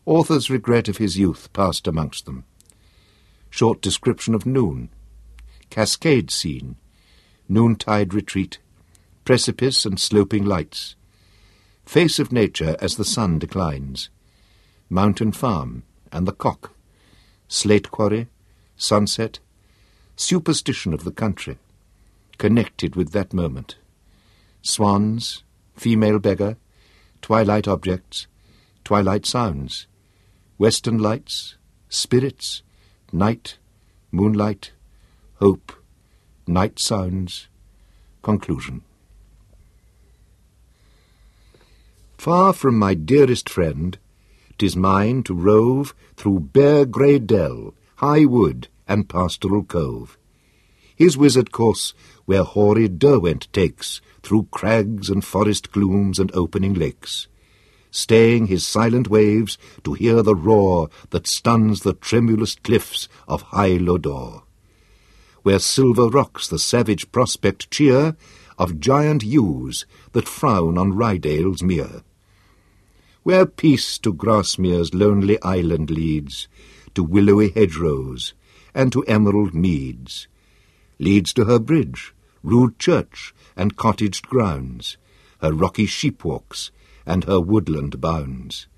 Author's regret of his youth passed amongst them. Short description of noon. Cascade scene. Noontide retreat. Precipice and sloping lights. Face of nature as the sun declines. Mountain farm and the cock. Slate quarry. Sunset. Superstition of the country. Connected with that moment. Swans. Female beggar. Twilight objects. Twilight sounds. Western lights. Spirits. Night. Moonlight. Hope. Night sounds. Conclusion. Far from my dearest friend, 'tis mine to rove through bare grey dell, high wood, and pastoral cove. His wizard course where hoary Derwent takes, through crags and forest glooms and opening lakes, staying his silent waves to hear the roar that stuns the tremulous cliffs of high Lodore, where silver rocks the savage prospect cheer of giant yews that frown on Rydale's mere, where peace to Grasmere's lonely island leads, to willowy hedgerows, and to emerald meads, leads to her bridge, rude church, and cottaged grounds, her rocky sheepwalks, and her woodland bounds.